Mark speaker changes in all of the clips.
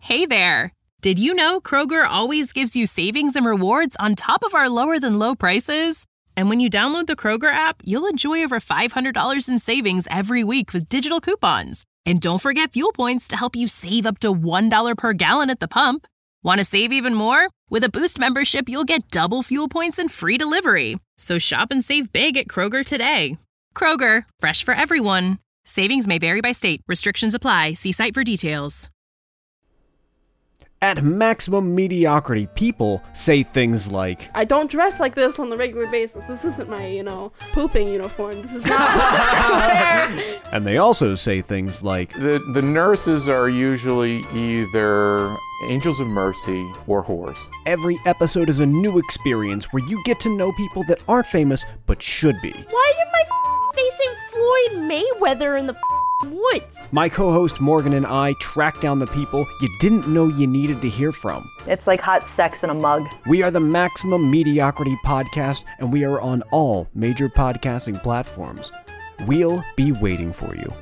Speaker 1: Hey there! Did you know Kroger always gives you savings and rewards on top of our lower-than-low prices? And when you download the Kroger app, you'll enjoy over $500 in savings every week with digital coupons. And don't forget fuel points to help you save up to $1 per gallon at the pump. Want to save even more? With a Boost membership, you'll get double fuel points and free delivery. So shop and save big at Kroger today. Kroger, fresh for everyone. Savings may vary by state. Restrictions apply. See site for details.
Speaker 2: At Maximum Mediocrity, people say things like,
Speaker 3: I don't dress like this on the regular basis. This isn't my, pooping uniform. This is not what I wear.
Speaker 2: And they also say things like,
Speaker 4: The nurses are usually either angels of mercy or whores.
Speaker 2: Every episode is a new experience where you get to know people that aren't famous but should be.
Speaker 3: Why did my facing Floyd Mayweather in the woods?
Speaker 2: My co-host Morgan and I track down the people you didn't know you needed to hear from.
Speaker 5: It's like hot sex in a mug.
Speaker 2: We are the Maximum Mediocrity Podcast, and we are on all major podcasting platforms. We'll be waiting for you.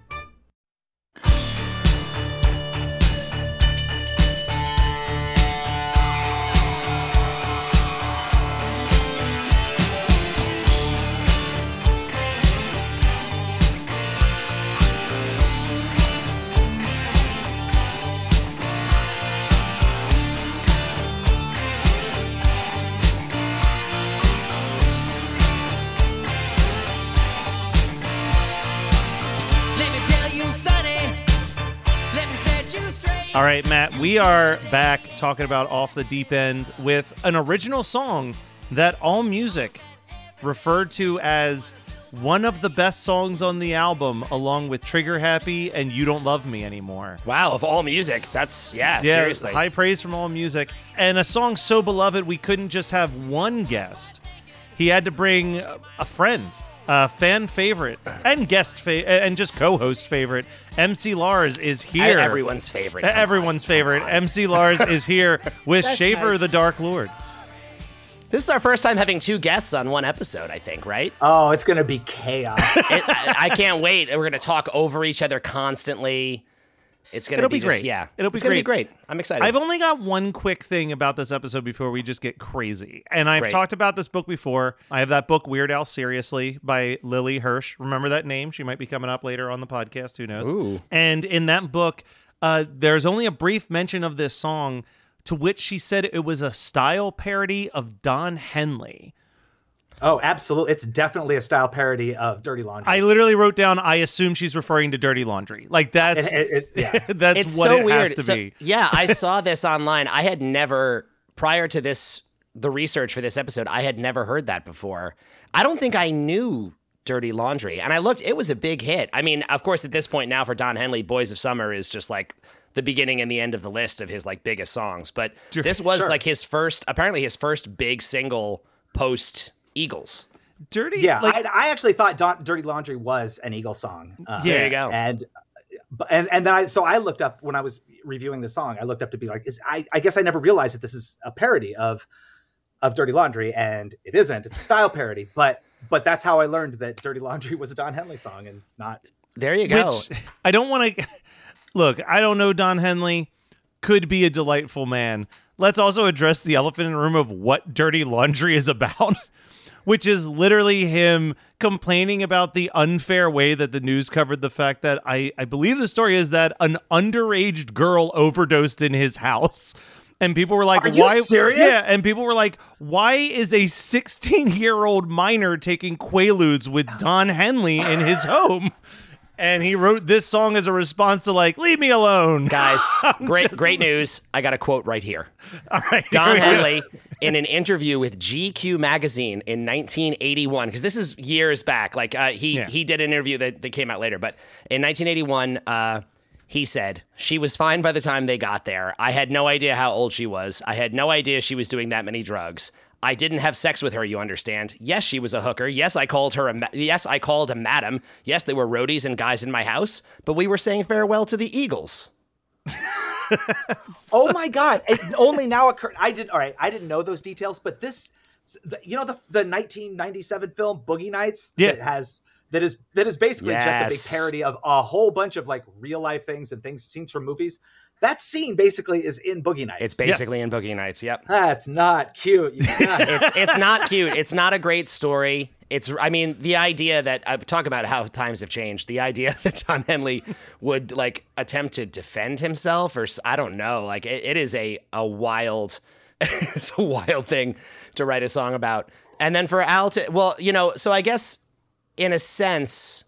Speaker 6: All right, Matt, we are back talking about Off the Deep End with an original song that AllMusic referred to as one of the best songs on the album, along with Trigger Happy and You Don't Love Me Anymore.
Speaker 7: Wow, of AllMusic. That's, seriously.
Speaker 6: High praise from AllMusic. And a song so beloved, we couldn't just have one guest. He had to bring a friend, a fan favorite, and guest and just co-host favorite. MC Lars is here.
Speaker 7: Everyone's favorite.
Speaker 6: Everyone's favorite. MC Lars is here with
Speaker 3: That's
Speaker 6: Shaver
Speaker 3: nice.
Speaker 6: the Dark Lord.
Speaker 7: This is our first time having two guests on one episode, I think, right?
Speaker 8: Oh, it's going to be chaos.
Speaker 7: I can't wait. We're going to talk over each other constantly. It's going to be
Speaker 6: great.
Speaker 7: Yeah.
Speaker 6: It'll be
Speaker 7: It's going to be great. I'm excited.
Speaker 6: I've only got one quick thing about this episode before we just get crazy. And I've
Speaker 7: Great.
Speaker 6: talked about this book before. I have that book, Weird Al Seriously, by Lily Hirsch. Remember that name? She might be coming up later on the podcast. Who knows?
Speaker 7: Ooh.
Speaker 6: And in that book, there's only a brief mention of this song, to which she said it was a style parody of Don Henley.
Speaker 8: Oh, absolutely. It's definitely a style parody of Dirty Laundry.
Speaker 6: I literally wrote down, I assume she's referring to Dirty Laundry. Like, that's
Speaker 8: yeah.
Speaker 6: that's
Speaker 7: It's
Speaker 6: what
Speaker 7: so
Speaker 6: it
Speaker 7: weird.
Speaker 6: has to
Speaker 7: So,
Speaker 6: be.
Speaker 7: yeah, I saw this online. I had never, prior to this, the research for this episode, I had never heard that before. I don't think I knew Dirty Laundry. And I looked, it was a big hit. I mean, of course, at this point now for Don Henley, Boys of Summer is just like the beginning and the end of the list of his like biggest songs. But this was like apparently his first big single post Eagles.
Speaker 6: Dirty?
Speaker 8: Yeah,
Speaker 6: like,
Speaker 8: I actually thought Dirty Laundry was an Eagles song.
Speaker 7: There you go.
Speaker 8: And then I looked up when I was reviewing the song. I looked up to be like, I guess I never realized that this is a parody of Dirty Laundry, and it isn't. It's a style parody, but that's how I learned that Dirty Laundry was a Don Henley song and not.
Speaker 7: There you go.
Speaker 6: Which I don't want to look. I don't know. Don Henley could be a delightful man. Let's also address the elephant in the room of what Dirty Laundry is about. Which is literally him complaining about the unfair way that the news covered the fact that I believe the story is that an underage girl overdosed in his house. And people were like,
Speaker 8: Are you
Speaker 6: why?
Speaker 8: serious?
Speaker 6: Yeah. And people were like, why is a 16-year-old minor taking Quaaludes with Don Henley in his home? And he wrote this song as a response to like, leave me alone.
Speaker 7: Guys, great news. I got a quote right here.
Speaker 6: All right.
Speaker 7: Don Henley, in an interview with GQ magazine in 1981, because this is years back. Like he did an interview that came out later, but in 1981, he said, "She was fine by the time they got there. I had no idea how old she was. I had no idea she was doing that many drugs. I didn't have sex with her, you understand. Yes, she was a hooker. Yes, I called her I called a madam. Yes, there were roadies and guys in my house, but we were saying farewell to the Eagles."
Speaker 8: Oh my God! It only now occurred. I didn't know those details, but this, the 1997 film Boogie Nights that is basically just a big parody of a whole bunch of like real life things and scenes from movies. that scene basically is in Boogie Nights.
Speaker 7: It's basically in Boogie Nights. Yep.
Speaker 8: That's not cute.
Speaker 7: It's not cute. It's not a great story. I mean, the idea that I talk about how times have changed. The idea that Don Henley would like attempt to defend himself, or I don't know, like it is a wild, it's a wild thing to write a song about. And then for Al to, well, you know, so I guess in a sense,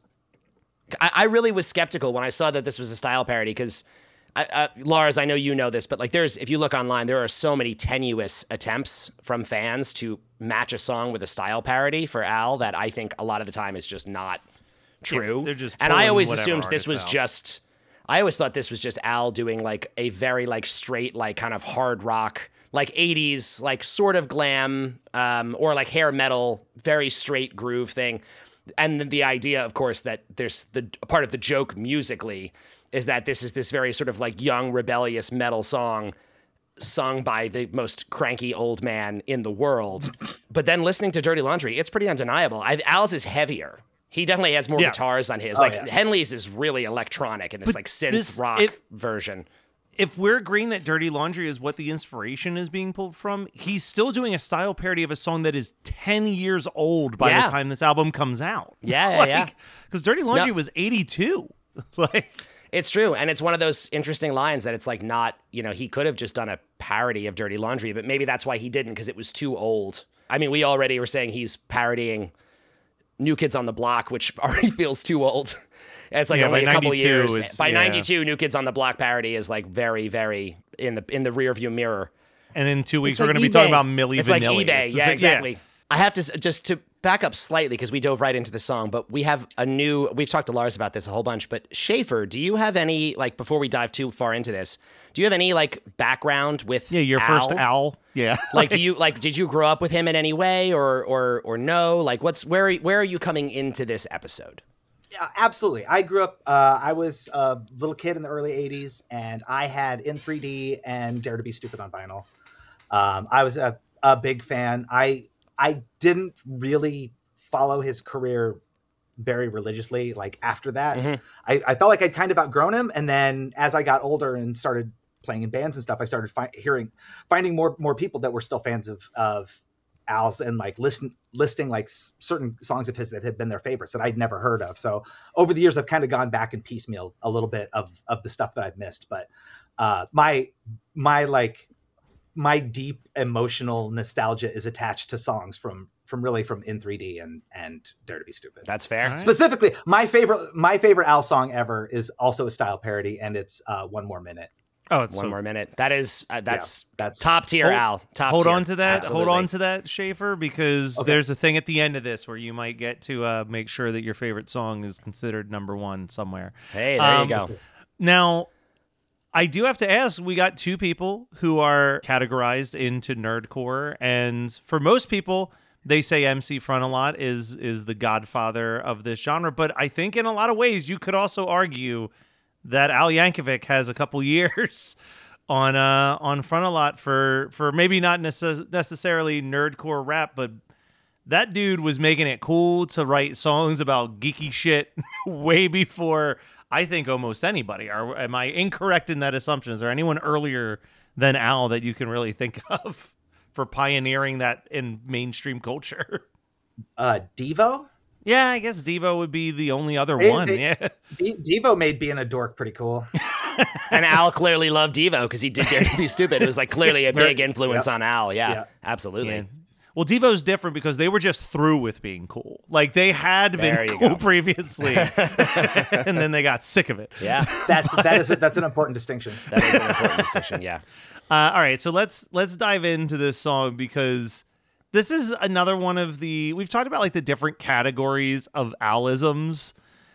Speaker 7: I really was skeptical when I saw that this was a style parody because. Lars, I know you know this, but like if you look online, there are so many tenuous attempts from fans to match a song with a style parody for Al that I think a lot of the time is just not true.
Speaker 6: Yeah, they're just
Speaker 7: and I always
Speaker 6: whatever
Speaker 7: assumed this was
Speaker 6: artist out.
Speaker 7: just, I always thought this was just Al doing like a very like straight, like kind of hard rock, like 80s, like sort of glam, or like hair metal, very straight groove thing. And the idea, of course, that there's part of the joke musically is that this is this very sort of like young, rebellious metal song sung by the most cranky old man in the world. But then listening to Dirty Laundry, it's pretty undeniable. Al's is heavier. He definitely has more guitars on his. Henley's is really electronic in this like synth rock version.
Speaker 6: If we're agreeing that Dirty Laundry is what the inspiration is being pulled from, he's still doing a style parody of a song that is 10 years old by the time this album comes out.
Speaker 7: Yeah.
Speaker 6: Because Dirty Laundry was 82.
Speaker 7: It's true. And it's one of those interesting lines that it's like not, you know, he could have just done a parody of Dirty Laundry, but maybe that's why he didn't, because it was too old. I mean, we already were saying he's parodying New Kids on the Block, which already feels too old. And it's like only a couple years. By 92, New Kids on the Block parody is like very, very in the rearview mirror.
Speaker 6: And in 2 weeks,
Speaker 3: It's
Speaker 6: we're
Speaker 3: like
Speaker 6: going to be talking about Milli
Speaker 7: It's
Speaker 6: Vanilli.
Speaker 7: like eBay. Yeah, exactly. I have to, just to back up slightly, because we dove right into the song, but we have we've talked to Lars about this a whole bunch, but Schaefer, do you have any, like, before we dive too far into this, do you have any, like, background with
Speaker 6: your
Speaker 7: Al?
Speaker 6: first Al? Yeah.
Speaker 7: Like, did you grow up with him in any way or no? Like, where are you coming into this episode?
Speaker 8: Yeah, absolutely. I grew up, I was a little kid in the early 80s, and I had In 3D and Dare to Be Stupid on vinyl. I was a big fan. I didn't really follow his career very religiously. Like after that, I felt like I'd kind of outgrown him. And then as I got older and started playing in bands and stuff, I started finding more people that were still fans of Al's and like listing like certain songs of his that had been their favorites that I'd never heard of. So over the years, I've kind of gone back and piecemeal a little bit of the stuff that I've missed. But my deep emotional nostalgia is attached to songs from In 3D and Dare to Be Stupid.
Speaker 7: That's fair.
Speaker 6: Right.
Speaker 8: Specifically, my favorite Al song ever is also a style parody, and it's One More Minute.
Speaker 6: Oh, it's
Speaker 7: One More Minute. That is that's
Speaker 8: that's
Speaker 7: top tier Al. Top
Speaker 6: hold
Speaker 7: tier.
Speaker 6: on to that.
Speaker 7: Absolutely.
Speaker 6: Hold on to that, Schaefer, because there's a thing at the end of this where you might get to make sure that your favorite song is considered number one somewhere.
Speaker 7: Hey, there you go.
Speaker 6: Now, I do have to ask, we got two people who are categorized into nerdcore, and for most people, they say MC Frontalot is the godfather of this genre, but I think in a lot of ways you could also argue that Al Yankovic has a couple years on Frontalot for maybe not necessarily nerdcore rap, but that dude was making it cool to write songs about geeky shit way before I think almost anybody. Am I incorrect in that assumption? Is there anyone earlier than Al that you can really think of for pioneering that in mainstream culture?
Speaker 8: Devo?
Speaker 6: Yeah, I guess Devo would be the only other one. Yeah,
Speaker 8: Devo made being a dork pretty cool.
Speaker 7: And Al clearly loved Devo because he did Dare to Be Stupid. It was like clearly a big influence on Al. Yeah, absolutely.
Speaker 6: Yeah. Well, Devo's different because they were just through with being cool. Like they had been cool previously, and then they got sick of it.
Speaker 7: Yeah,
Speaker 8: that's an important distinction.
Speaker 7: That is an important distinction. Yeah.
Speaker 6: All right, so let's dive into this song because this is another one of we've talked about like the different categories of Alisms,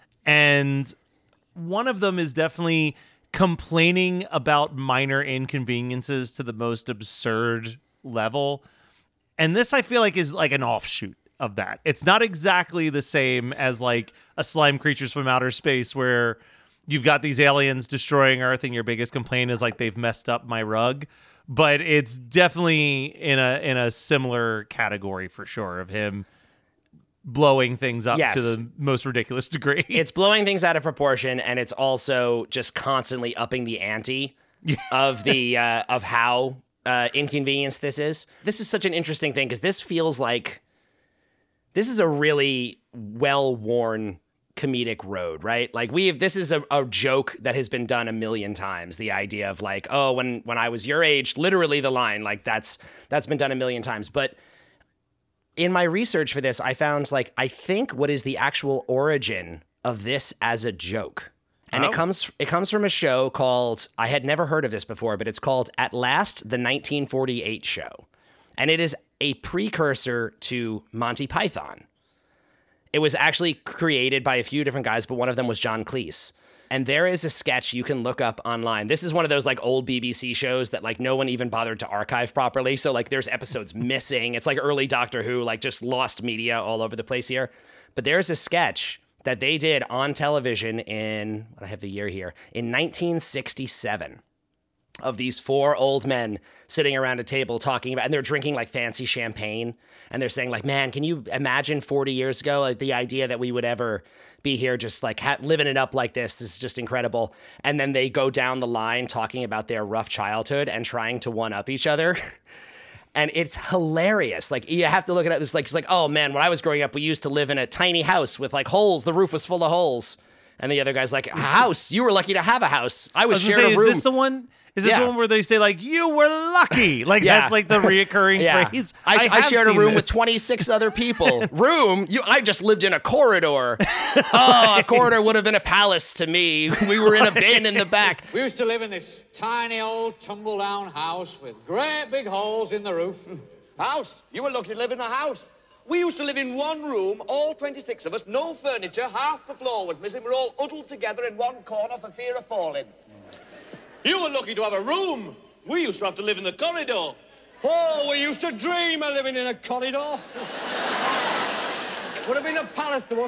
Speaker 6: and one of them is definitely complaining about minor inconveniences to the most absurd level. And this, I feel like, is like an offshoot of that. It's not exactly the same as like a Slime Creatures from Outer Space where you've got these aliens destroying Earth and your biggest complaint is like they've messed up my rug. But it's definitely in a similar category for sure of him blowing things up to the most ridiculous degree.
Speaker 7: It's blowing things out of proportion, and it's also just constantly upping the ante of the of how inconvenienced this is. This is such an interesting thing because this feels like this is a really well-worn comedic road, right? Like this is a joke that has been done a million times. The idea of like, oh, when I was your age, literally the line, like that's been done a million times. But in my research for this, I found like, I think what is the actual origin of this as a joke. And it comes from a show called, I had never heard of this before, but it's called At Last, the 1948 Show. And it is a precursor to Monty Python. It was actually created by a few different guys, but one of them was John Cleese. And there is a sketch you can look up online. This is one of those like old BBC shows that like no one even bothered to archive properly. So like there's episodes missing. It's like early Doctor Who, like just lost media all over the place here. But there's a sketch that they did on television in, I have the year here, in 1967. Of these four old men sitting around a table talking about, and they're drinking like fancy champagne, and they're saying like, man, can you imagine 40 years ago, like the idea that we would ever be here just like living it up like this is just incredible. And then they go down the line talking about their rough childhood and trying to one up each other. And it's hilarious. Like you have to look at it. It's like, oh man, when I was growing up, we used to live in a tiny house with like holes. The roof was full of holes. And the other guy's like, a house? You were lucky to have a house. I was sharing a room.
Speaker 6: Is this the one? Is this the one where they say like, you were lucky? Like that's like the reoccurring phrase.
Speaker 7: I shared a room with 26 other people. I just lived in a corridor. Oh, a corridor would have been a palace to me. We were in a bin in the back.
Speaker 9: We used to live in this tiny old tumble-down house with great big holes in the roof. House? You were lucky to live in a house. We used to live in one room, all 26 of us, no furniture, half the floor was missing. We're all huddled together in one corner for fear of falling.
Speaker 10: You were lucky to have a room. We used to have to live in the corridor.
Speaker 9: Oh, we used to dream of living in a corridor. Would have been a palace to us.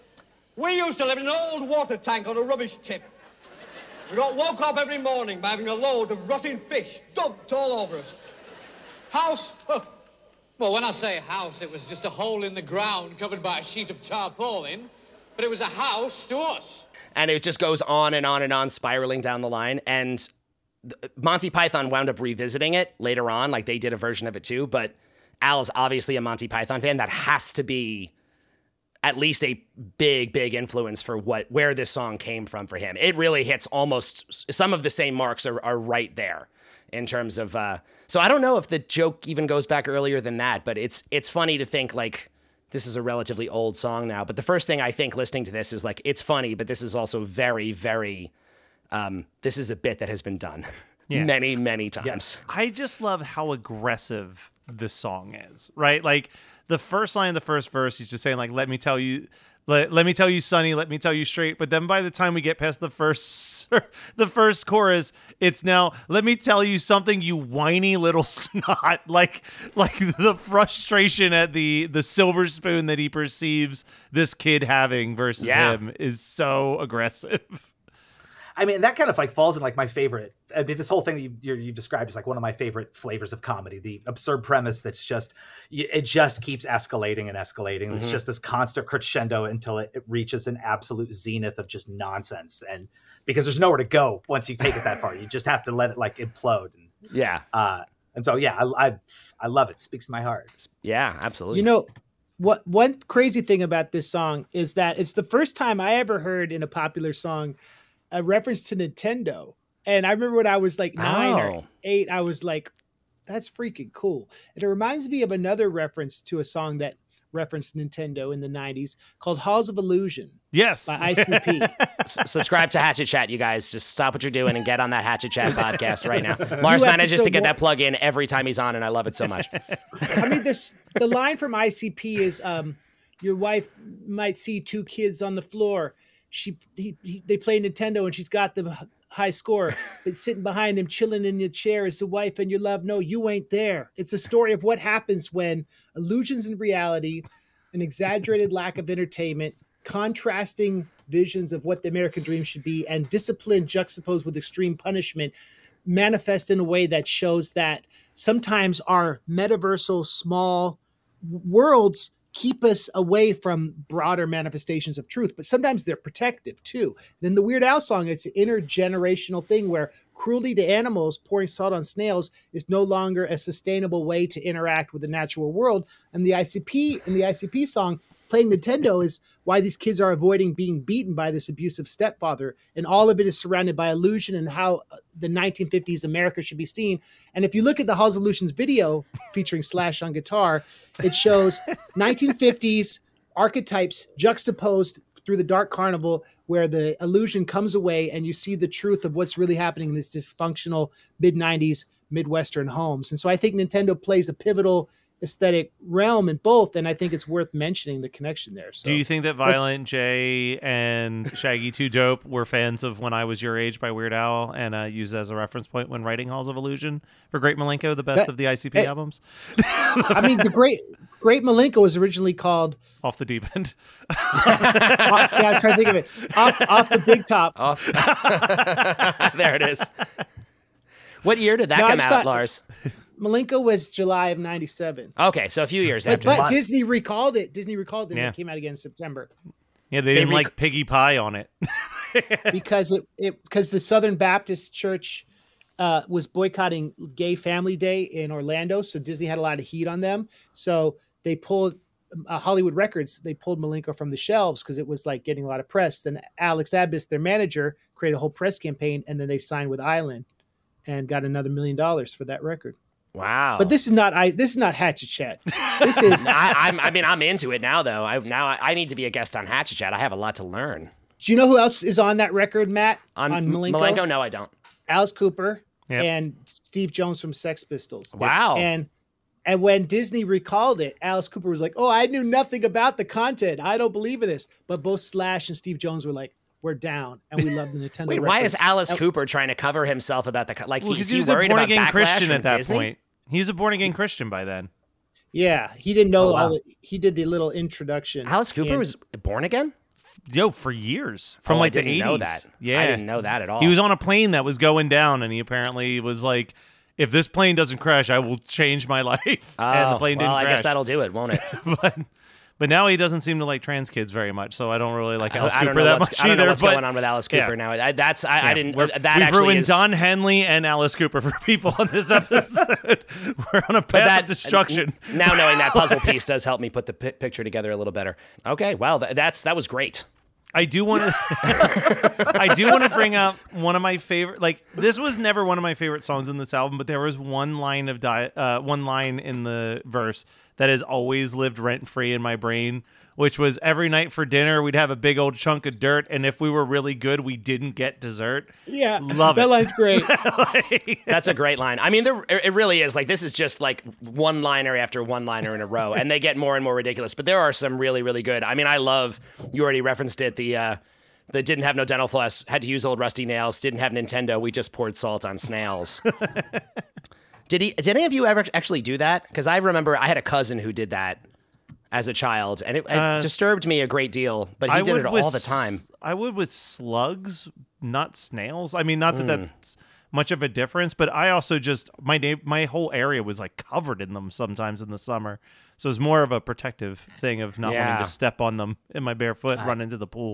Speaker 9: We used to live in an old water tank on a rubbish tip. We got woke up every morning by having a load of rotting fish dumped all over us. House? Well, when I say house, it was just a hole in the ground covered by a sheet of tarpaulin, but it was a house to us.
Speaker 7: And it just goes on and on and on, spiraling down the line. And Monty Python wound up revisiting it later on. Like, they did a version of it too. But Al's obviously a Monty Python fan. That has to be at least a big, big influence for where this song came from for him. It really hits almost some of the same marks are right there in terms of... so I don't know if the joke even goes back earlier than that. But it's funny to think, like... This is a relatively old song now, but the first thing I think listening to this is like, it's funny, but this is also very, very, this is a bit that has been done many, many times.
Speaker 6: Yeah. I just love how aggressive this song is, right? Like the first line of the first verse, he's just saying like, let me tell you, Sonny, let me tell you straight. But then by the time we get past the first chorus, it's now, let me tell you something, you whiny little snot. Like the frustration at the silver spoon that he perceives this kid having versus him is so aggressive.
Speaker 8: I mean, that kind of like falls in like my favorite. I mean, this whole thing that you described is like one of my favorite flavors of comedy. The absurd premise that's just, it just keeps escalating and escalating. Mm-hmm. It's just this constant crescendo until it reaches an absolute zenith of just nonsense. And because there's nowhere to go once you take it that far, you just have to let it like implode. And so, I love it. Speaks to my heart.
Speaker 7: Yeah, absolutely.
Speaker 11: You know, one crazy thing about this song is that it's the first time I ever heard in a popular song a reference to Nintendo. And I remember when I was like 9 or 8, I was like, that's freaking cool. And it reminds me of another reference to a song that referenced Nintendo in the 90s called Halls of Illusion.
Speaker 6: Yes.
Speaker 11: By ICP.
Speaker 7: Subscribe to Hatchet Chat, you guys. Just stop what you're doing and get on that Hatchet Chat podcast right now. Mars manages to get that plug in every time he's on, and I love it so much.
Speaker 11: I mean, the line from ICP is, your wife might see 2 kids on the floor. They play Nintendo and she's got the high score, but sitting behind him, chilling in your chair is the wife and your love. No, you ain't there. It's a story of what happens when illusions and reality, an exaggerated lack of entertainment, contrasting visions of what the American dream should be, and discipline juxtaposed with extreme punishment manifest in a way that shows that sometimes our metaversal small worlds keep us away from broader manifestations of truth, but sometimes they're protective too. And in the Weird Al song, it's an intergenerational thing where cruelty to animals, pouring salt on snails, is no longer a sustainable way to interact with the natural world. And the ICP song, Playing Nintendo, is why these kids are avoiding being beaten by this abusive stepfather. And all of it is surrounded by illusion and how the 1950s America should be seen. And if you look at the Halls of Illusions video featuring Slash on guitar, it shows 1950s archetypes juxtaposed through the dark carnival, where the illusion comes away and you see the truth of what's really happening in this dysfunctional mid-90s Midwestern homes. And so I think Nintendo plays a pivotal aesthetic realm in both, and I think it's worth mentioning the connection there. So,
Speaker 6: do you think that Violent J and Shaggy 2 Dope were fans of When I Was Your Age by Weird Al and used as a reference point when writing Halls of Illusion for Great Milenko, the best of the ICP albums?
Speaker 11: I mean, the Great Milenko was originally called
Speaker 6: Off the Deep End.
Speaker 11: I'm trying to think of it. Off the Big Top.
Speaker 7: There it is. What year did that come out, Lars?
Speaker 11: Milenko was July of 97.
Speaker 7: Okay, so a few years after.
Speaker 11: But Disney recalled it. And it came out again in September.
Speaker 6: Yeah, they didn't like Piggy Pie on it.
Speaker 11: because the Southern Baptist Church was boycotting Gay Family Day in Orlando, so Disney had a lot of heat on them. So they pulled Hollywood Records. They pulled Milenko from the shelves because it was like getting a lot of press. Then Alex Abbas, their manager, created a whole press campaign, and then they signed with Island and got another $1 million for that record.
Speaker 7: Wow!
Speaker 11: But this is not Hatchet Chat. This is.
Speaker 7: I'm into it now, though. I need to be a guest on Hatchet Chat. I have a lot to learn.
Speaker 11: Do you know who else is on that record, Matt? On Milenko?
Speaker 7: Milenko? No, I don't.
Speaker 11: Alice Cooper and Steve Jones from Sex Pistols.
Speaker 7: Wow!
Speaker 11: And when Disney recalled it, Alice Cooper was like, "Oh, I knew nothing about the content. I don't believe in this." But both Slash and Steve Jones were like, "We're down, and we love the Nintendo."
Speaker 7: Wait, why is Alice Cooper trying to cover himself about the
Speaker 6: he was
Speaker 7: worried
Speaker 6: a born
Speaker 7: about
Speaker 6: again
Speaker 7: backlash
Speaker 6: Christian at that
Speaker 7: Disney?
Speaker 6: point? He was a born again Christian by then.
Speaker 11: Yeah, he didn't know he did the little introduction.
Speaker 7: Alice Cooper was born again?
Speaker 6: For years, from the 80s.
Speaker 7: I didn't know that.
Speaker 6: Yeah,
Speaker 7: I didn't know that at all.
Speaker 6: He was on a plane that was going down, and he apparently was like, "If this plane doesn't crash, I will change my life." And the plane didn't crash.
Speaker 7: I guess that'll do it, won't it?
Speaker 6: But now he doesn't seem to like trans kids very much, so I don't really like Alice Cooper that much
Speaker 7: I don't know
Speaker 6: either.
Speaker 7: what's going on with Alice Cooper now. I didn't.
Speaker 6: We've ruined Don Henley and Alice Cooper for people on this episode. We're on a path of destruction.
Speaker 7: Now knowing that puzzle piece does help me put the picture together a little better. Okay, well that was great.
Speaker 6: I do want to bring up one of my favorite. Like, this was never one of my favorite songs in this album, but there was one line in the verse that has always lived rent free in my brain, which was, every night for dinner we'd have a big old chunk of dirt, and if we were really good, we didn't get dessert.
Speaker 11: Yeah,
Speaker 6: love it.
Speaker 11: That line's great.
Speaker 7: That's a great line. I mean, it really is. Like, this is just like one liner after one liner in a row, and they get more and more ridiculous. But there are some really, really good. I mean, I love. You already referenced it. The didn't have no dental floss, had to use old rusty nails. Didn't have Nintendo. We just poured salt on snails. Did any of you ever actually do that? Because I remember I had a cousin who did that as a child, and it disturbed me a great deal, but he did it all the time.
Speaker 6: I would with slugs, not snails. I mean, not that that's much of a difference, but I also just, my whole area was like covered in them sometimes in the summer. So it's more of a protective thing of not wanting to step on them in my bare foot and run into the pool.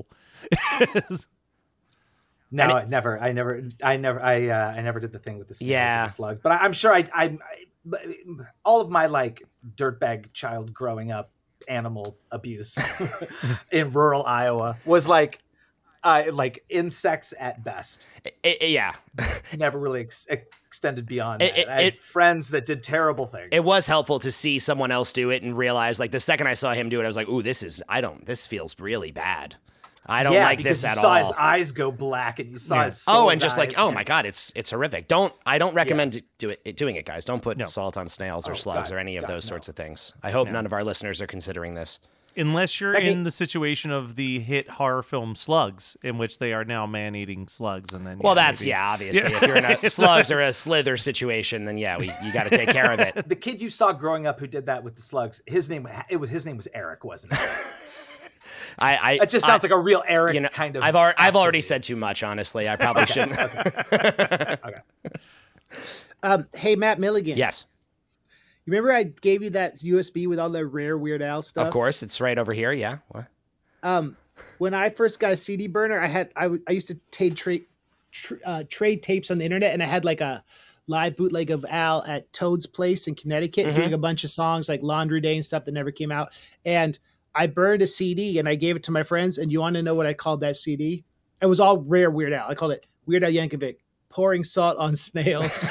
Speaker 8: No, I never did the thing with the snails and the slug. But I'm sure I all of my like dirtbag child growing up animal abuse in rural Iowa was like insects at best.
Speaker 7: Yeah.
Speaker 8: Never really extended beyond that. I had friends that did terrible things.
Speaker 7: It was helpful to see someone else do it and realize, like, the second I saw him do it, I was like, ooh, this feels really bad. I don't like this at all.
Speaker 8: You saw his eyes go black, and you saw his soul
Speaker 7: and just like, oh my god, it's horrific. I don't recommend doing it, guys. Don't put salt on snails or slugs or any of those sorts of things. I hope none of our listeners are considering this.
Speaker 6: Unless you're in the situation of the hit horror film Slugs, in which they are now man-eating slugs, and then
Speaker 7: obviously, if you're in a slugs or a slither situation, then you got to take care of it.
Speaker 8: The kid you saw growing up who did that with the slugs, his name was Eric, wasn't it? It just sounds like a real Eric kind of.
Speaker 7: I've already said too much. Honestly, I probably shouldn't.
Speaker 8: Okay.
Speaker 11: Hey, Matt Milligan.
Speaker 7: Yes.
Speaker 11: You remember I gave you that USB with all the rare Weird Al stuff?
Speaker 7: Of course, it's right over here. Yeah. What?
Speaker 11: When I first got a CD burner, I used to trade tapes on the internet, and I had like a live bootleg of Al at Toad's Place in Connecticut, doing a bunch of songs like Laundry Day and stuff that never came out. And I burned a CD and I gave it to my friends. And you want to know what I called that CD? It was all rare Weird Al. I called it Weird Al Yankovic, Pouring Salt on Snails.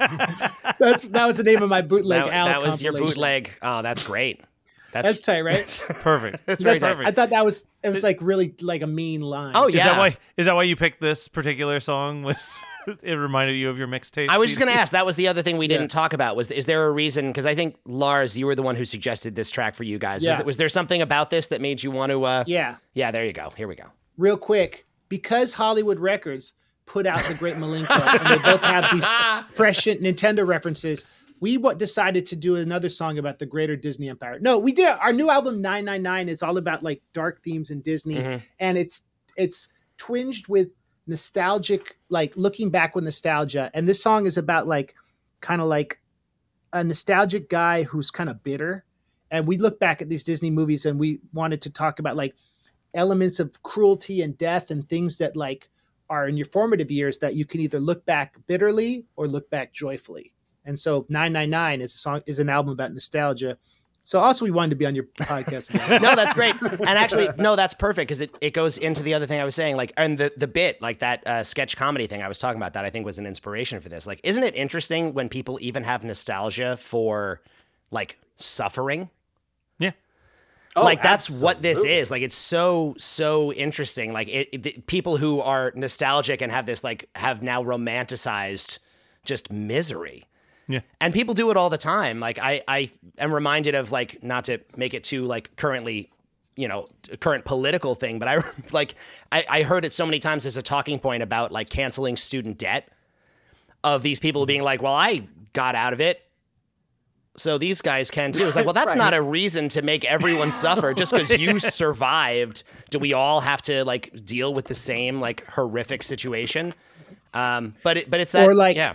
Speaker 11: That was the name of my bootleg Al.
Speaker 7: That was your bootleg. Oh, that's great.
Speaker 11: That's tight, right?
Speaker 6: Perfect.
Speaker 7: That's very
Speaker 6: perfect.
Speaker 11: I thought it was like really like a mean line.
Speaker 7: Oh yeah.
Speaker 6: Is that why you picked this particular song? Was it reminded you of your mixtape?
Speaker 7: I was just going to ask. That was the other thing we didn't talk about. Is there a reason? Because I think Lars, you were the one who suggested this track for you guys.
Speaker 11: Yeah.
Speaker 7: Was there something about this that made you want to?
Speaker 11: Yeah.
Speaker 7: Yeah. There you go. Here we go.
Speaker 11: Real quick, because Hollywood Records put out the Great Malenko, and they both have these prescient Nintendo references, we decided to do another song about the greater Disney empire. No, we did. Our new album 999 is all about like dark themes in Disney, and it's twinged with nostalgic, like looking back with nostalgia. And this song is about like kind of like a nostalgic guy who's kind of bitter. And we look back at these Disney movies, and we wanted to talk about like elements of cruelty and death and things that like are in your formative years that you can either look back bitterly or look back joyfully. And so 999 is an album about nostalgia. So also we wanted to be on your podcast again.
Speaker 7: No, that's great. And actually, no, that's perfect because it goes into the other thing I was saying, like, and the bit, like that sketch comedy thing I was talking about that I think was an inspiration for this. Like, isn't it interesting when people even have nostalgia for like suffering?
Speaker 6: Yeah.
Speaker 8: Oh,
Speaker 7: like that's
Speaker 8: absolutely.
Speaker 7: what this is. Like it's so interesting. Like people who are nostalgic and have this like have now romanticized just misery.
Speaker 6: Yeah.
Speaker 7: And people do it all the time. Like I am reminded of like, not to make it too like current political thing, but I heard it so many times as a talking point about like canceling student debt, of these people being like, well, I got out of it, so these guys can too. It's like, well, that's not a reason to make everyone suffer. Just because you survived, do we all have to like deal with the same like horrific situation? But it's that,
Speaker 11: or like,
Speaker 7: yeah.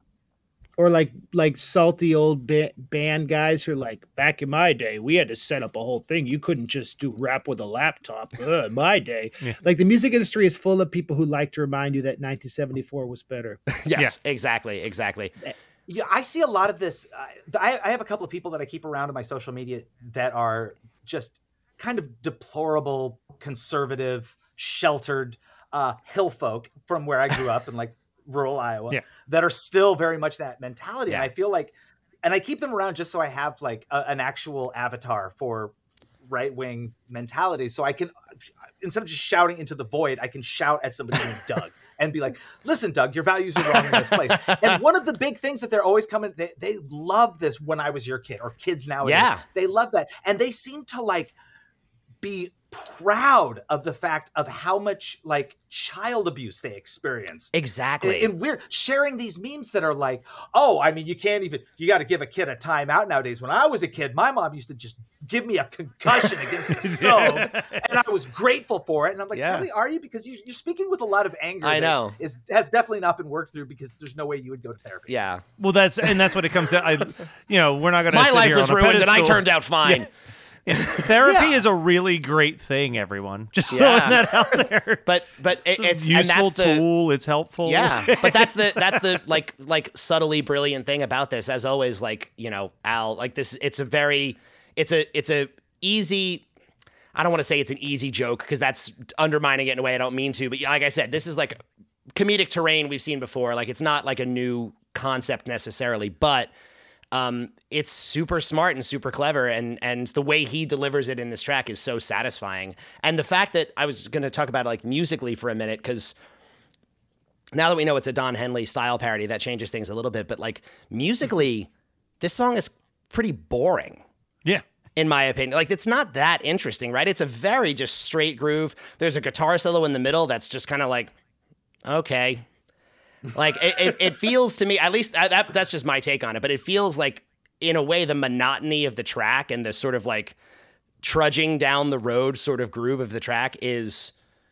Speaker 11: Or like salty old band guys who are like, back in my day, we had to set up a whole thing. You couldn't just do rap with a laptop. In my day. Yeah. Like the music industry is full of people who like to remind you that 1974 was better.
Speaker 7: Yes, yeah. Exactly.
Speaker 8: Yeah, I see a lot of this. I have a couple of people that I keep around on my social media that are just kind of deplorable, conservative, sheltered hill folk from where I grew up and like rural Iowa that are still very much that mentality. And I feel like, and I keep them around just so I have like an actual avatar for right-wing mentality. So I can, instead of just shouting into the void, I can shout at somebody named Doug and be like, listen, Doug, your values are wrong in this place. And one of the big things that they're always coming, they love this when I was your kid or kids nowadays.
Speaker 7: Yeah.
Speaker 8: They love that. And they seem to like be proud of the fact of how much like child abuse they experienced.
Speaker 7: Exactly.
Speaker 8: And we're sharing these memes that are like, oh, I mean, you got to give a kid a timeout nowadays. When I was a kid, my mom used to just give me a concussion against the stove and I was grateful for it. And I'm like, really, are you? Because you're speaking with a lot of anger.
Speaker 7: I know.
Speaker 8: Has definitely not been worked through because there's no way you would go to therapy.
Speaker 7: Yeah.
Speaker 6: Well, that's what it comes to. We're not going to.
Speaker 7: My life was ruined and I turned out fine.
Speaker 6: Yeah. Therapy is a really great thing, everyone. Just throwing that out there.
Speaker 7: But it's
Speaker 6: useful
Speaker 7: and that's
Speaker 6: tool. It's helpful.
Speaker 7: Yeah. But that's the like subtly brilliant thing about this. As always, like, Al, like this, it's a easy, I don't want to say it's an easy joke because that's undermining it in a way I don't mean to. But like I said, this is like comedic terrain we've seen before. Like it's not like a new concept necessarily, but it's super smart and super clever, and the way he delivers it in this track is so satisfying. And the fact that I was going to talk about it like musically for a minute, because now that we know it's a Don Henley style parody, that changes things a little bit. But like musically, this song is pretty boring.
Speaker 6: Yeah.
Speaker 7: In my opinion, like it's not that interesting, right? It's a very just straight groove. There's a guitar solo in the middle that's just kind of like, okay. Like it feels to me, at least that's just my take on it, but it feels like in a way the monotony of the track and the sort of like trudging down the road sort of groove of the track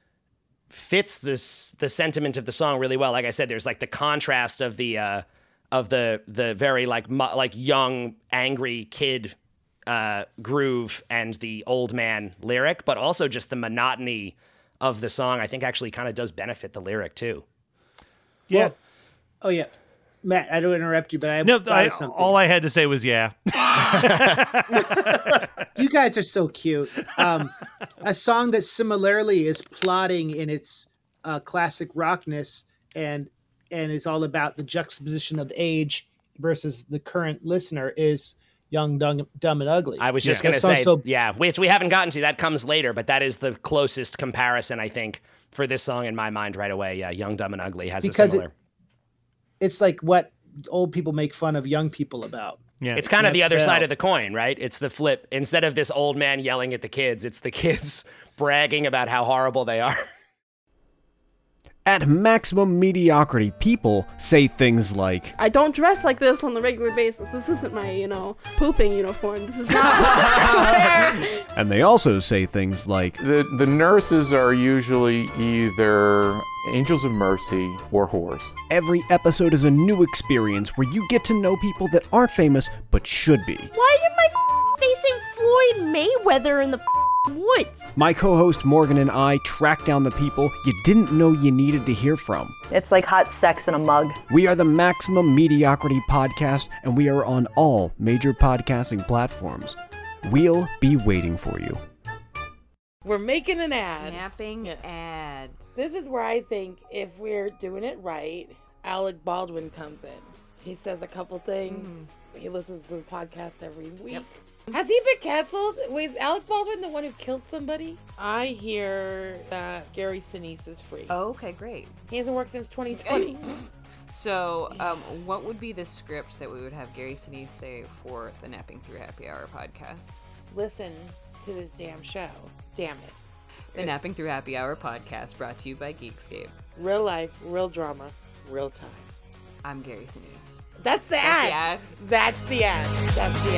Speaker 7: fits the sentiment of the song really well. Like I said, there's like the contrast of the of the very like young angry kid groove and the old man lyric, but also just the monotony of the song, I think actually kind of does benefit the lyric too.
Speaker 6: Yeah.
Speaker 11: Well, oh yeah. Matt, I don't interrupt you, but I have something.
Speaker 6: All I had to say was yeah.
Speaker 11: You guys are so cute. A song that similarly is plotting in its classic rockness and is all about the juxtaposition of age versus the current listener is Young, Dumb and Ugly.
Speaker 7: I was just going to say, which we haven't gotten to. That comes later, but that is the closest comparison, I think, for this song in my mind right away. Yeah, Young, Dumb and Ugly has a similar.
Speaker 11: It's like what old people make fun of young people about.
Speaker 6: Yeah.
Speaker 7: It's kind of the other side of the coin, right? It's the flip. Instead of this old man yelling at the kids, it's the kids bragging about how horrible they are.
Speaker 2: At Maximum Mediocrity, people say things like,
Speaker 3: I don't dress like this on the regular basis. This isn't my, pooping uniform. This is not.
Speaker 2: And they also say things like,
Speaker 4: The nurses are usually either angels of mercy or whores.
Speaker 2: Every episode is a new experience where you get to know people that aren't famous but should be.
Speaker 12: Why did my facing Floyd Mayweather in the woods?
Speaker 2: My co-host Morgan and I track down the people you didn't know you needed to hear from.
Speaker 5: It's like hot sex in a mug.
Speaker 2: We are the Maximum Mediocrity Podcast, and we are on all major podcasting platforms. We'll be waiting for you.
Speaker 13: We're making an ad.
Speaker 14: Napping ad.
Speaker 13: This is where I think if we're doing it right, Alec Baldwin comes in. He says a couple things. He listens to the podcast every week. Yep. Has he been canceled? Wait, is Alec Baldwin the one who killed somebody? I hear that Gary Sinise is free.
Speaker 14: Oh, okay, great.
Speaker 13: He hasn't worked since 2020.
Speaker 14: So, what would be the script that we would have Gary Sinise say for the Napping Through Happy Hour podcast?
Speaker 13: Listen to this damn show. Damn it.
Speaker 14: The Napping Through Happy Hour podcast brought to you by Geekscape.
Speaker 13: Real life, real drama, real time.
Speaker 14: I'm Gary Sinise.
Speaker 13: That's the ad. That's the ad. That's the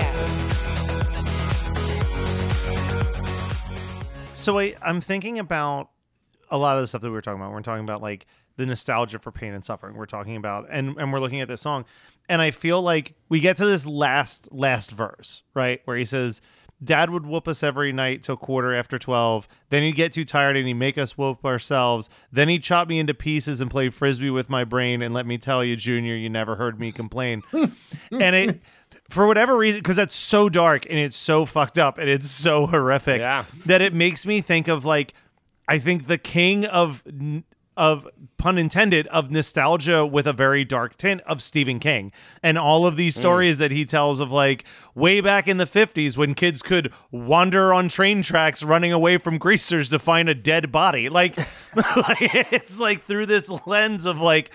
Speaker 13: ad.
Speaker 6: So I'm thinking about a lot of the stuff that we were talking about. We're talking about like the nostalgia for pain and suffering. We're talking about, and we're looking at this song, and I feel like we get to this last verse, right, where he says, Dad would whoop us every night till 12:15. Then he'd get too tired and he'd make us whoop ourselves. Then he'd chop me into pieces and play frisbee with my brain. And let me tell you, Junior, you never heard me complain. And it, for whatever reason, because that's so dark and it's so fucked up and it's so horrific, that it makes me think of like, I think the king of pun intended, of nostalgia with a very dark tint of Stephen King and all of these stories that he tells of like way back in the 50s when kids could wander on train tracks running away from greasers to find a dead body. Like it's like through this lens of like,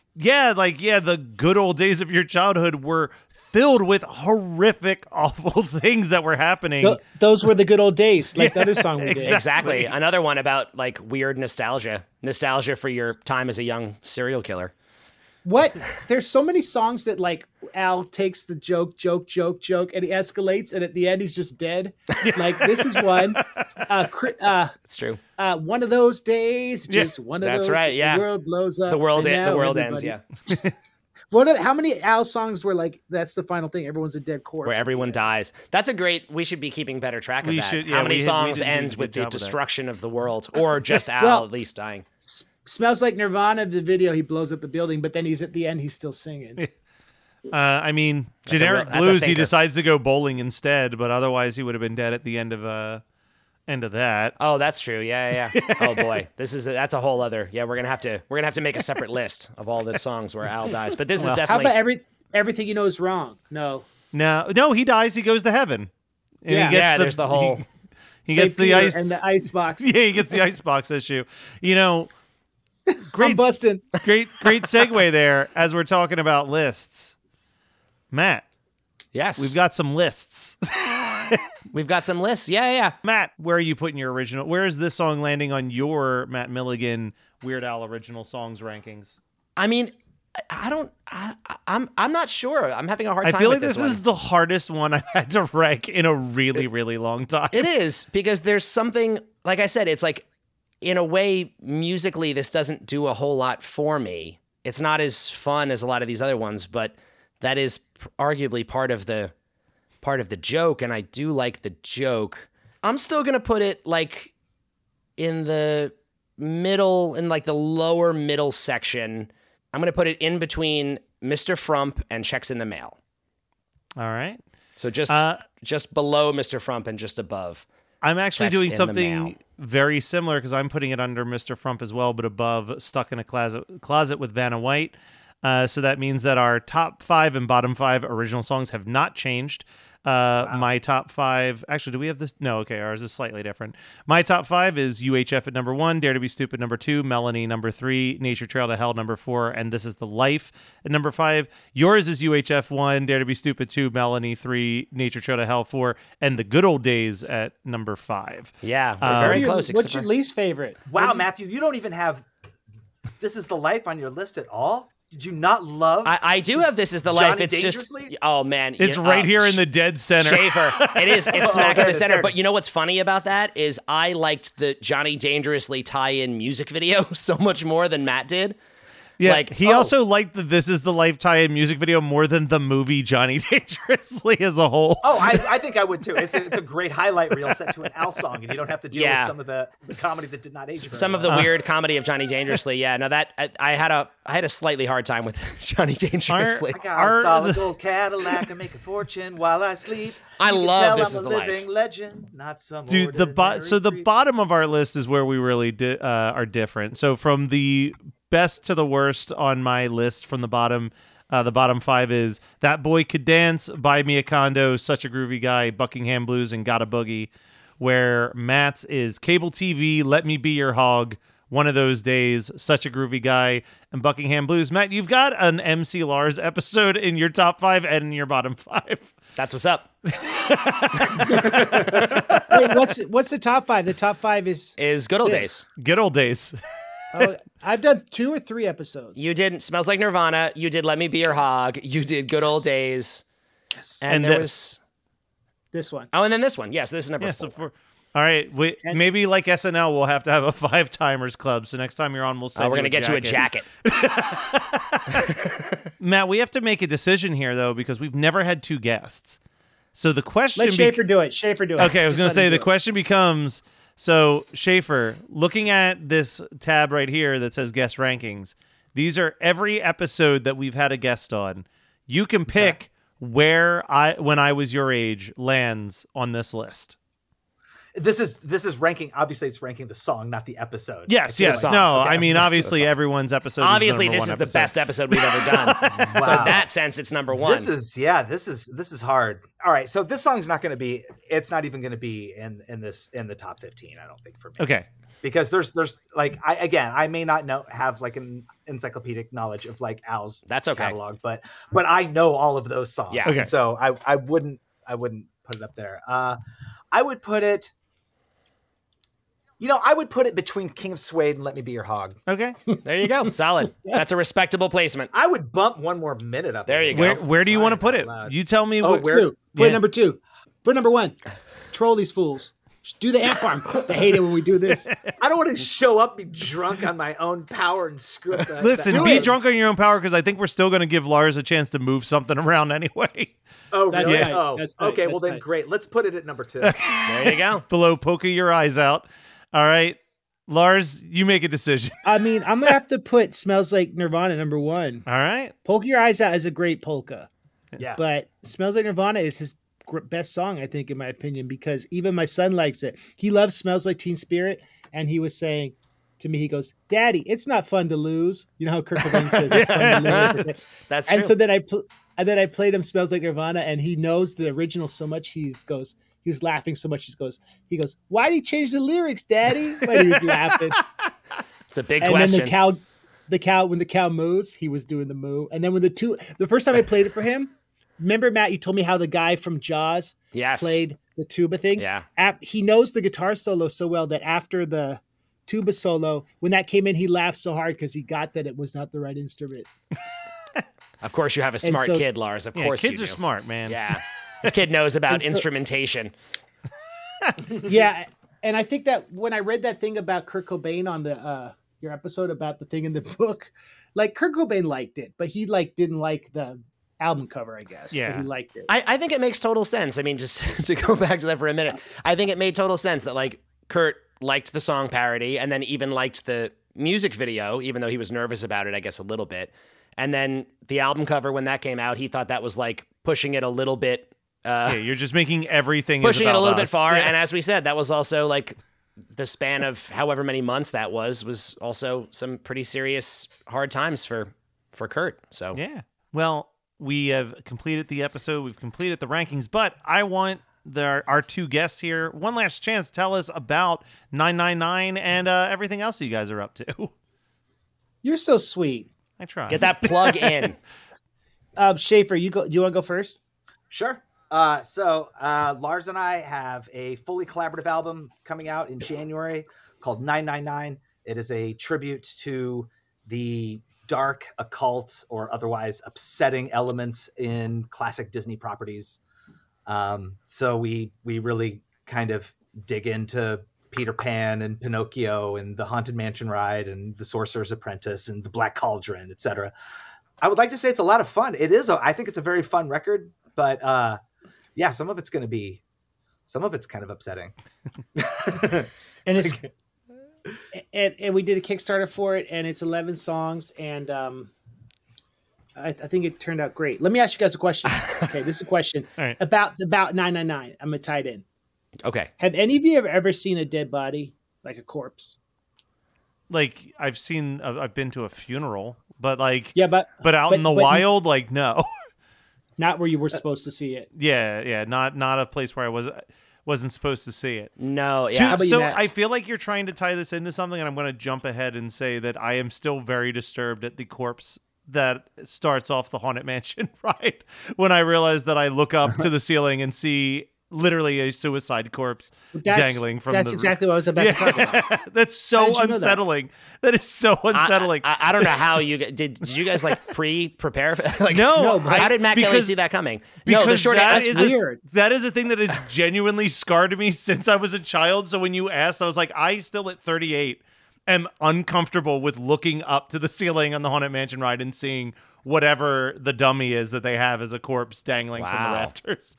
Speaker 6: the good old days of your childhood were filled with horrific, awful things that were happening.
Speaker 11: Those were the good old days, like the other song we did.
Speaker 7: Exactly. Another one about like weird nostalgia for your time as a young serial killer.
Speaker 11: What? There's so many songs that like Al takes the joke, and he escalates, and at the end he's just dead. Like this is one.
Speaker 7: It's true.
Speaker 11: One of those days, just one of those.
Speaker 7: That's right. Yeah.
Speaker 11: The world blows up.
Speaker 7: The world ends. Yeah.
Speaker 11: How many Al songs were like, that's the final thing, everyone's a dead corpse?
Speaker 7: Where everyone dies. That's a great, we should be keeping better track of that.
Speaker 6: Yeah,
Speaker 7: how many songs end with the destruction of the world? Or just Al at least dying?
Speaker 11: Smells Like Nirvana, the video, he blows up the building, but then he's at the end, he's still singing.
Speaker 6: I mean, Generic Blues, he decides to go bowling instead, but otherwise he would have been dead at the end of that.
Speaker 7: Oh, that's true. Yeah. Oh boy, that's a whole other. Yeah, we're gonna have to make a separate list of all the songs where Al dies. But this is definitely.
Speaker 11: How about everything you know is wrong? No,
Speaker 6: he dies. He goes to heaven. And
Speaker 7: there's the whole.
Speaker 11: He gets the ice and the ice box.
Speaker 6: Yeah, he gets the ice box issue. Great,
Speaker 11: I'm busting.
Speaker 6: Great segue there as we're talking about lists. Matt.
Speaker 7: Yes,
Speaker 6: we've got some lists.
Speaker 7: We've got some lists. Yeah.
Speaker 6: Matt, where are you putting your original? Where is this song landing on your Matt Milligan Weird Al original songs rankings?
Speaker 7: I mean, I'm not sure. I'm having a hard time.
Speaker 6: I feel
Speaker 7: with
Speaker 6: like this
Speaker 7: one.
Speaker 6: is the hardest one I've had to rank in a really, really long time.
Speaker 7: It is, because there's something, like I said, it's like, in a way, musically, this doesn't do a whole lot for me. It's not as fun as a lot of these other ones, but that is arguably part of the joke, and I do like the joke. I'm still gonna put it like in the middle, in like the lower middle section. I'm gonna put it in between Mr. Frump and Checks in the Mail.
Speaker 6: All right.
Speaker 7: So just below Mr. Frump and just above.
Speaker 6: I'm actually
Speaker 7: Checks
Speaker 6: doing
Speaker 7: in the
Speaker 6: something
Speaker 7: Mail.
Speaker 6: very similar because I'm putting it under Mr. Frump as well, but above Stuck in a Closet with Vanna White. So that means that our top 5 and bottom 5 original songs have not changed. My top 5, actually, do we have this? No, okay, ours is slightly different. My top 5 is UHF at number 1, Dare to Be Stupid number 2, Melanie number 3, Nature Trail to Hell number 4, and This Is the Life at number 5. Yours is UHF 1, Dare to Be Stupid 2, Melanie 3, Nature Trail to Hell 4, and The Good Old Days at number 5.
Speaker 7: Yeah, we're very close.
Speaker 11: What's your least favorite?
Speaker 8: Wow, Matthew, you don't even have This Is the Life on your list at all? Did you not love?
Speaker 7: I do have This Is the
Speaker 8: Johnny
Speaker 7: Life. It's
Speaker 8: Dangerously?
Speaker 7: just, oh man,
Speaker 6: It's right here in the dead center.
Speaker 7: Schaefer. It is. It's smack in the center.
Speaker 8: there it
Speaker 7: But
Speaker 8: is.
Speaker 7: you know what's funny about that is I liked the Johnny Dangerously tie-in music video so much more than Matt did.
Speaker 6: Yeah,
Speaker 7: Like,
Speaker 6: he also liked the This Is the Life tie-in music video more than the movie Johnny Dangerously as a whole.
Speaker 8: Oh, I think I would too. It's a great highlight reel set to an Al song, and you don't have to deal with some of the comedy that did not age very
Speaker 7: Some of the
Speaker 8: well.
Speaker 7: weird comedy of Johnny Dangerously. Yeah, no, that I had a slightly hard time with Johnny Dangerously.
Speaker 8: I got a solid gold Cadillac and make a fortune while I sleep.
Speaker 7: I
Speaker 8: You can
Speaker 7: love
Speaker 8: tell
Speaker 7: This
Speaker 8: I'm
Speaker 7: Is
Speaker 8: a
Speaker 7: the Life.
Speaker 8: living legend, not some
Speaker 6: Dude, the bottom of our list is where we really are different. So from the best to the worst on my list, from the bottom 5 is That Boy Could Dance, Buy Me a Condo, Such a Groovy Guy, Buckingham Blues, and Gotta Boogie. Where Matt's is Cable TV, Let Me Be Your Hog, One of Those Days, Such a Groovy Guy, and Buckingham Blues. Matt, you've got an MC Lars episode in your top 5 and in your bottom 5.
Speaker 7: That's what's up.
Speaker 11: Wait, what's the top 5? The top 5 is
Speaker 7: Good Old
Speaker 11: this.
Speaker 7: Days.
Speaker 6: Good Old Days.
Speaker 11: Oh, I've done 2 or 3 episodes.
Speaker 7: You did Smells Like Nirvana. You did Let Me Be Your Hog. You did Good Old Days.
Speaker 11: Yes.
Speaker 7: And there was
Speaker 11: this one.
Speaker 7: Oh, and then this one. Yes, this is number 4.
Speaker 6: So all right, maybe like SNL, we'll have to have a 5 timers club. So next time you're on, we'll send
Speaker 7: we're gonna get you a jacket.
Speaker 6: Matt, we have to make a decision here though, because we've never had 2 guests. So the question.
Speaker 11: Let Schaefer do it. Schaefer do it.
Speaker 6: Okay, I was
Speaker 11: Just
Speaker 6: going
Speaker 11: let
Speaker 6: to say
Speaker 11: him do
Speaker 6: the
Speaker 11: it.
Speaker 6: question becomes. So Schaefer, looking at this tab right here that says guest rankings, these are every episode that we've had a guest on. You can pick where when I was your age, lands on this list.
Speaker 8: This is ranking. Obviously, it's ranking the song, not the episode.
Speaker 6: Yes, yes.
Speaker 8: Like,
Speaker 6: No,
Speaker 8: okay.
Speaker 6: I mean, obviously, everyone's episode.
Speaker 7: Obviously,
Speaker 6: is the
Speaker 7: this is the best episode we've ever done. So in that sense, it's number 1.
Speaker 8: This is hard. All right, so this song's not going to be. It's not even going to be in the top 15. I don't think for me.
Speaker 6: Okay.
Speaker 8: Because there's like I may not have like an encyclopedic knowledge of like Al's catalog, but I know all of those songs.
Speaker 7: Yeah.
Speaker 8: Okay.
Speaker 6: Okay.
Speaker 8: So I wouldn't put it up there. I would put it. I would put it between King of Suede and Let Me Be Your Hog.
Speaker 6: Okay.
Speaker 7: There you go. Solid. That's a respectable placement.
Speaker 8: I would bump one more minute up.
Speaker 7: There you go.
Speaker 6: Where do you want to put it? You tell me.
Speaker 8: Oh, where?
Speaker 11: Put it number 2. Put number 1. Troll these fools. Just do the ant farm. They hate it when we do this.
Speaker 8: I don't want to show up, be drunk on my own power, and screw up the.
Speaker 6: Listen, be drunk on your own power, because I think we're still going to give Lars a chance to move something around anyway.
Speaker 8: Oh,
Speaker 11: That's
Speaker 8: really?
Speaker 11: tight.
Speaker 8: Oh,
Speaker 11: That's tight.
Speaker 8: okay.
Speaker 11: That's
Speaker 8: Well, then
Speaker 11: tight.
Speaker 8: great. Let's put it at number 2.
Speaker 7: There you go.
Speaker 6: Below Poker Your Eyes Out. All right. Lars, you make a decision.
Speaker 11: I mean, I'm gonna have to put "Smells Like Nirvana" number 1.
Speaker 6: All right.
Speaker 11: "Polka Your Eyes Out" is a great polka.
Speaker 8: Yeah.
Speaker 11: But "Smells Like Nirvana" is his best song, I think, in my opinion, because even my son likes it. He loves "Smells Like Teen Spirit," and he was saying to me, he goes, "Daddy, it's not fun to lose." You know how Kurt Cobain says it's fun to lose.
Speaker 7: That's
Speaker 11: and
Speaker 7: true.
Speaker 11: so then I played him "Smells Like Nirvana," and he knows the original so much. He was laughing so much. He goes, "Why did you change the lyrics, Daddy?" But he was laughing.
Speaker 7: It's a big
Speaker 11: And
Speaker 7: question.
Speaker 11: then when the cow moves, he was doing the moo. And then when the first time I played it for him, remember, Matt, you told me how the guy from Jaws played the tuba thing?
Speaker 7: Yeah.
Speaker 11: He knows the guitar solo so well that after the tuba solo, when that came in, he laughed so hard because he got that it was not the right instrument.
Speaker 7: Of course, you have a smart kid, Lars. Of course,
Speaker 6: kids
Speaker 7: you
Speaker 6: are
Speaker 7: do.
Speaker 6: smart, man.
Speaker 7: Yeah, this kid knows about
Speaker 11: And so-
Speaker 7: instrumentation.
Speaker 11: Yeah, and I think that when I read that thing about Kurt Cobain on the your episode about the thing in the book, like Kurt Cobain liked it, but he didn't like the album cover, I guess.
Speaker 6: Yeah.
Speaker 11: But he liked it.
Speaker 7: I think it makes total sense. I mean, just to go back to that for a minute, I think it made total sense that like Kurt liked the song parody and then even liked the music video, even though he was nervous about it, I guess, a little bit. And then the album cover, when that came out, he thought that was like pushing it a little bit.
Speaker 6: Yeah, you're just making everything
Speaker 7: pushing it a little bit
Speaker 6: us.
Speaker 7: far.
Speaker 6: Yeah.
Speaker 7: And as we said, that was also like the span of however many months that was also some pretty serious hard times for Kurt. So
Speaker 6: yeah. Well, we have completed the episode. We've completed the rankings, but I want our two guests here one last chance. Tell us about 999 and everything else you guys are up to.
Speaker 11: You're so sweet.
Speaker 6: I try.
Speaker 7: Get that plug in.
Speaker 11: Schaefer, you want to go first?
Speaker 8: Sure. Lars and I have a fully collaborative album coming out in January called 999. It is a tribute to the dark, occult, or otherwise upsetting elements in classic Disney properties. So we really kind of dig into Peter Pan and Pinocchio and the Haunted Mansion ride and the Sorcerer's Apprentice and the Black Cauldron, etc. I would like to say it's a lot of fun. I think it's a very fun record, but yeah, some of it's kind of upsetting.
Speaker 11: And it's and we did a Kickstarter for it, and it's 11 songs, and I think it turned out great. Let me ask you guys a question. Okay, this is a question
Speaker 6: right.
Speaker 11: about 999. I'm gonna tie it in.
Speaker 7: Okay.
Speaker 11: Have any of you ever seen a dead body, like a corpse?
Speaker 6: Like I've been to a funeral, but like
Speaker 11: but
Speaker 6: out in the wild, like no.
Speaker 11: Not where you were supposed to see it.
Speaker 6: Yeah, not a place where I wasn't supposed to see it.
Speaker 7: No, yeah.
Speaker 6: So I feel like you're trying to tie this into something, and I'm going to jump ahead and say that I am still very disturbed at the corpse that starts off the Haunted Mansion ride when I realize that I look up to the ceiling and see literally a suicide corpse dangling from
Speaker 11: That's exactly what I was about to talk about.
Speaker 6: That's so unsettling. That is so unsettling.
Speaker 7: I don't know how you did you guys like prepare for like
Speaker 6: no
Speaker 7: how did Matt Kelly see that coming?
Speaker 6: Because
Speaker 7: no, the short
Speaker 6: that
Speaker 7: answer
Speaker 6: is
Speaker 11: weird.
Speaker 6: That is a thing that has genuinely scarred me since I was a child. So when you asked, I was like, I still at 38 am uncomfortable with looking up to the ceiling on the Haunted Mansion ride and seeing whatever the dummy is that they have as a corpse dangling from the rafters.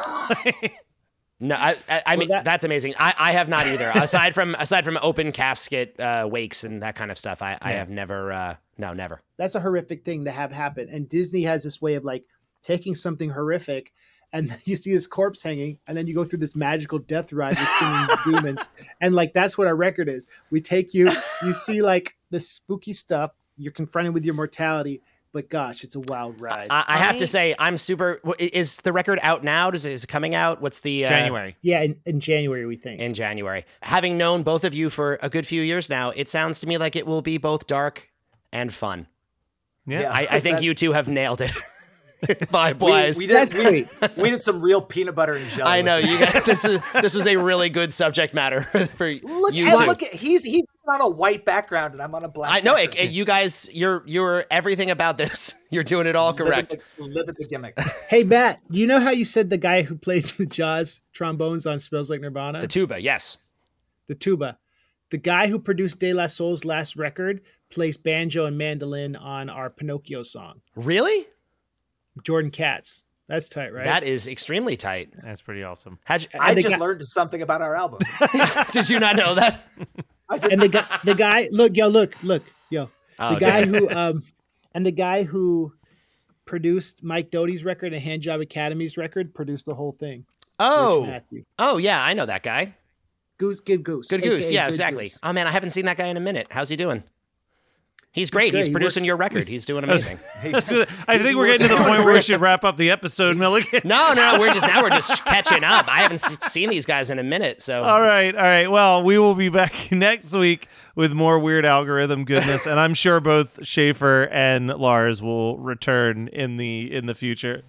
Speaker 7: No, I mean that's amazing. I have not either. aside from open casket wakes and that kind of stuff, I have never. Never.
Speaker 11: That's a horrific thing to have happen. And Disney has this way of like taking something horrific, and you see this corpse hanging, and then you go through this magical death ride with singing demons, and like that's what our record is. We take you see like the spooky stuff. You're confronted with your mortality. But gosh, it's a wild ride.
Speaker 7: I have to say, I'm super. Is the record out now? Is it coming out? What's the
Speaker 6: January?
Speaker 11: Yeah, in January, we think.
Speaker 7: In January. Having known both of you for a good few years now, it sounds to me like it will be both dark and fun.
Speaker 6: Yeah,
Speaker 7: I think you two have nailed it. Vibe-wise.
Speaker 8: We did some real peanut butter and jelly.
Speaker 7: I know you guys. This was a really good subject matter for you two.
Speaker 8: Look at he's on a white background and I'm on a black.
Speaker 7: I know it. You guys, you're everything about this. You're doing it all correct.
Speaker 8: Live at the gimmick.
Speaker 11: Hey Matt, do you know how you said the guy who played the Jaws trombones on Smells Like Nirvana?
Speaker 7: The tuba, yes.
Speaker 11: The tuba. The guy who produced De La Soul's last record plays banjo and mandolin on our Pinocchio song.
Speaker 7: Really?
Speaker 11: Jordan Katz. That's tight, right?
Speaker 7: That is extremely tight.
Speaker 6: That's pretty awesome.
Speaker 8: I just learned something about our album.
Speaker 7: Did you not know that?
Speaker 11: And the guy, look. The guy who produced Mike Doty's record and Handjob Academy's record produced the whole thing.
Speaker 7: Oh yeah, I know that guy.
Speaker 11: Good Goose.
Speaker 7: Yeah, exactly. Goose. Oh man, I haven't seen that guy in a minute. How's he doing? He's great. He's producing your record. He's doing amazing.
Speaker 6: I think we're getting to the point where we should wrap up the episode, Milligan.
Speaker 7: No, we're just catching up. I haven't seen these guys in a minute. So
Speaker 6: all right. Well, we will be back next week with more Weird Algorithm goodness, and I'm sure both Schaefer and Lars will return in the future.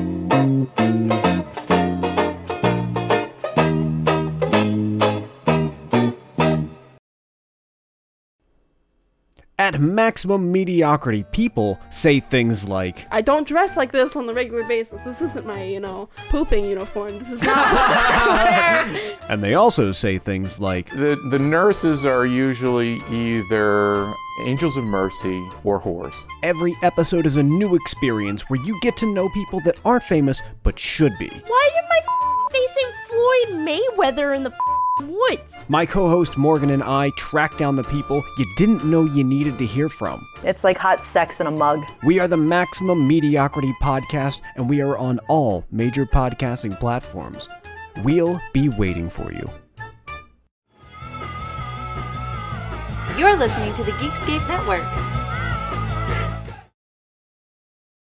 Speaker 2: At Maximum Mediocrity, people say things like,
Speaker 3: I don't dress like this on the regular basis. This isn't my, pooping uniform. This is not
Speaker 2: and they also say things like,
Speaker 4: the nurses are usually either angels of mercy, or whores.
Speaker 2: Every episode is a new experience where you get to know people that aren't famous but should be.
Speaker 12: Why did my facing Floyd Mayweather in the woods?
Speaker 2: My co-host Morgan and I track down the people you didn't know you needed to hear from.
Speaker 5: It's like hot sex in a mug.
Speaker 2: We are the Maximum Mediocrity Podcast, and we are on all major podcasting platforms. We'll be waiting for you.
Speaker 15: You're listening to the Geekscape Network.